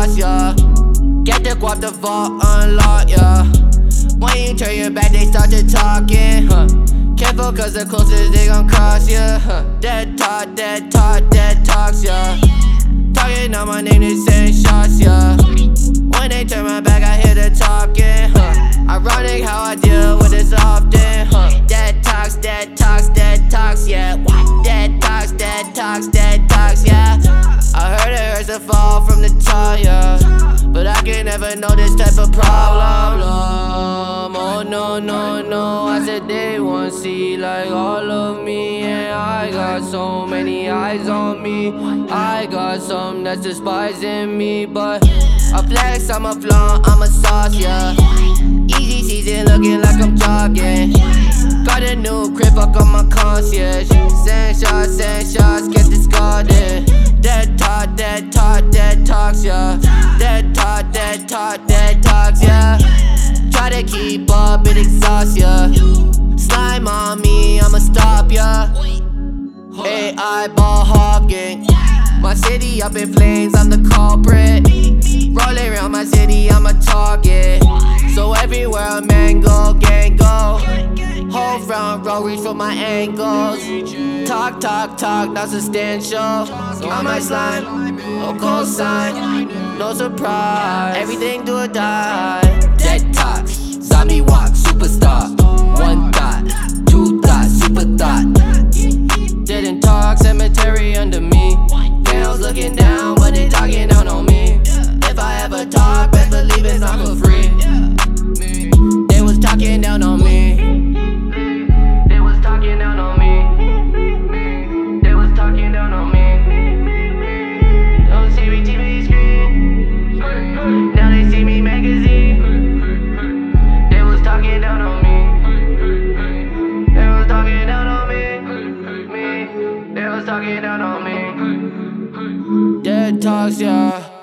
sauce, yeah. Get the guap, the vault unlocked, yeah. When you turn your back, they start to talking, Careful cause the closest they gon' cross, yeah, Dead talk, dead talk, dead talks, yeah. Talking on my name, they send shots, yeah. When they turn my back, I hear the talking, Ironic how I deal with this often, Dead talks, dead talks, dead talks, yeah. Dead talks, dead talks, dead talks, yeah. I heard it hurts to fall from the top, yeah. But I can never know this type of problem. Oh no, no, no, I said they want to see like all of me. And I got so many eyes on me. I got some that's despising me. But I flex, I'm a flaunt, I'm a sauce, yeah. Easy season looking like I'm jogging. Got a new crib, fuck on my concierge. Send shots, get discarded. Dead talk, dead talk, dead talks, yeah. Dead talk, dead talk, dead talks, yeah. Try to keep up, it exhausts, yeah. Slime on me, I'ma stop, yeah. AI ball hogging. My city up in flames, I'm the culprit. Rolling around my city, I'm a target. So everywhere a man go, gang go. Whole front row, reach for my ankles. Talk, talk, talk, not substantial. On my slime, no cosign, no surprise. Everything do or die. Dead talks, zombie walk, superstar. One thought, two thoughts, super thought. Didn't talk, cemetery under me. Girls looking down, but they talking down on me. If I ever talk, best believe it's not for free. They was talking down on me. They was talking down on me. They was talking down on me. Don't see me TV screen. Now they see me magazine. They was talking down on me. They was talking down on me. They was talking down on me. Dead talks, yeah.